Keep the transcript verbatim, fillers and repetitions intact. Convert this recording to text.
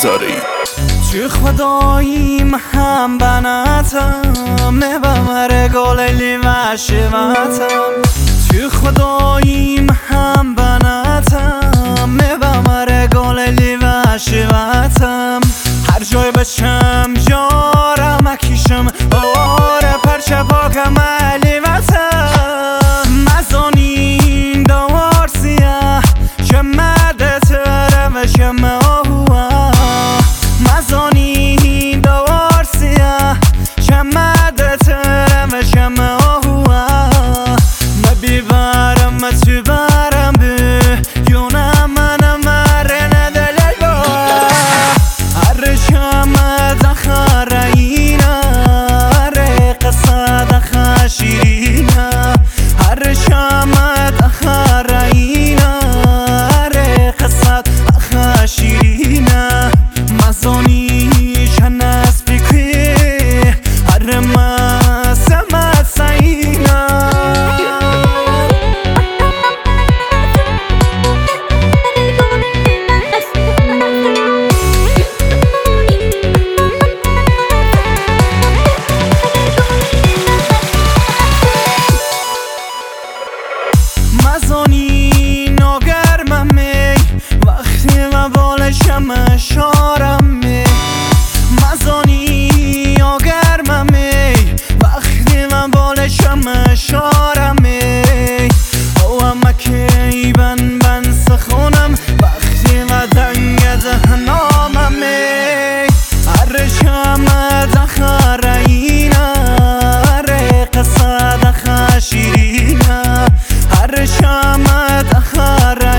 هزاری چی خداییم هم بناتم نبمر گلی و شواتم چی خداییم هم بناتم نبمر گلی و شواتم هر جای بشم جارم اکیشم آره پرچه پاکم علی وطم مزانین دوار سیاه شمده تره و شمه آهوه مزانین دوار سیاه شمده تره و شمه آهوه مبیبرم متبرم به یونم منم مرنه دلیگا هر شمد خرینه هر قصد خشیرینه هر شمد خرینه هر قصد خشیرینه مزانی شناس فکری هر ما سمت سینه مزانی ناگرمم می وقتی من بالشم شارم می مزانی ناگرمم می وقتی من بالشم شارم می او اما کی بن بن سخونم وقتی من دنگ دهنامم می هر شمد خرینه هر قصد خشیرینه هر شمد خرینه